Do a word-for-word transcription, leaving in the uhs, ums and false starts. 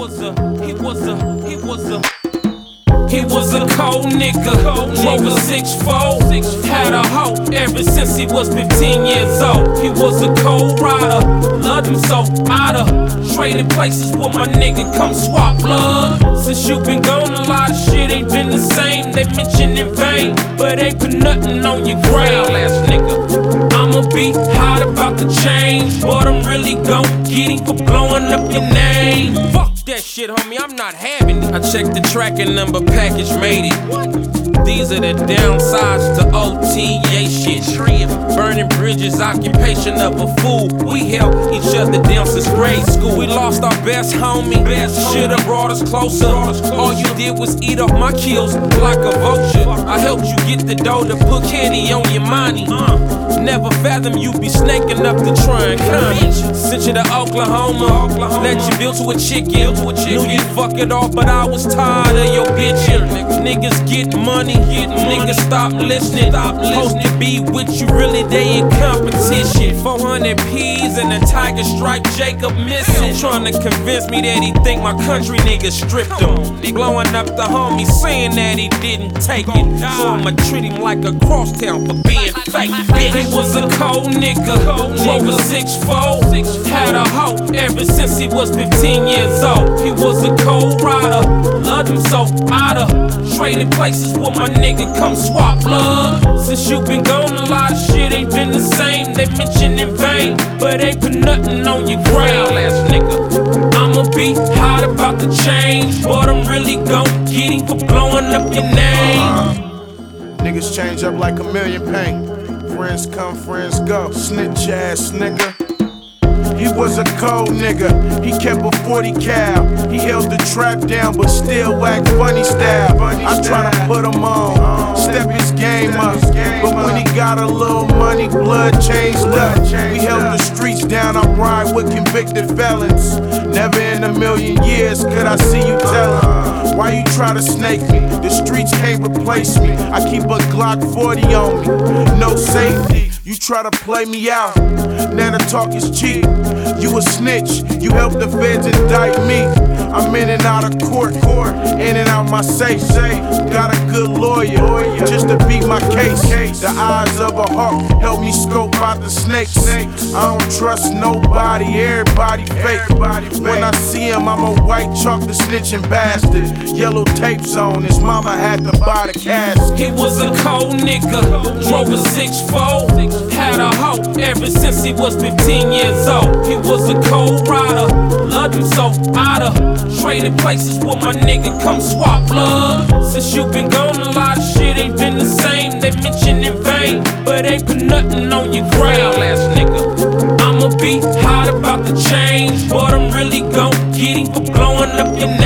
was a, he was a, he was a. He was a cold nigga, drove a six four, had a hoe ever since he was fifteen years old. He was a cold rider, loved him so outta, traded places with my nigga, come swap blood. Since you been gone, a lot of shit ain't been the same. They mention in vain, but ain't put nothing on your grave, ass nigga. I'ma be hot about the change, but I'm really gon' get him for blowing up your name. Fuck that shit, homie, I'm not having it. I checked the tracking number, package made it. What? These are the downsides to O T A shit. Burning bridges, occupation of a fool. We helped each other down since grade school. We lost our best homie, best should've brought us closer. All you did was eat off my kills like a vulture. I helped you get the dough to put candy on your money. Uh, never fathom you be snaking up to try and come. Sent you to Oklahoma, let you build to a chicken. Knew you fuck it off, but I was tired of your bitchin'. Niggas get money, niggas stop listening. Supposed to be with you, really they in competition. four hundred P's and a tiger stripe, Jacob missing. Trying to convince me that he think my country niggas stripped him. Blowing up the homie, saying that he didn't take it. So I'ma treat him like a crosstown for being fake. He was a cold nigga, drove a six four, had a hoe ever since he was fifteen years old. He was a cold rider, loved him so outta, traded places with my nigga, come swap blood. Since you been gone, a lot of shit ain't been the same. They mention in vain, but ain't put nothing on your grave, ass nigga. I'ma be hot about the change, but I'm really gon' get him for blowing up your name. Uh, niggas change up like a million paint. Friends come, friends go. Snitch ass nigga. He was a cold nigga, he kept a forty cal. He held the trap down, but still act funny style. I try to put him on, step his game up. But when he got a little money, blood changed up. We held the streets down, I ride with convicted felons. Never in a million years could I see you tellin'. Why you try to snake me? The streets can't replace me. I keep a Glock forty on me, no safety. You try to play me out, now the talk is cheap. You a snitch, you help the feds indict me. I'm in and out of court, court, in and out my safe. Got a good lawyer, just to beat my case. The eyes of a hawk help me scope out the snakes. I don't trust nobody, everybody fake. When I see him, I'm a white chocolate snitching bastard. Yellow tapes on, his mama had to buy the casket. He was a cold nigga, drove a six four, had a hoe ever since he was fifteen years old. He was a cold rider, loved him so outta, traded places with my nigga, come swap blood. Since you been gone, a lot of shit ain't been the same. They mention in vain, but ain't put nothing on your grave, ass nigga. I'ma be hot about the change, but I'm really gon' get him for blowing up your name.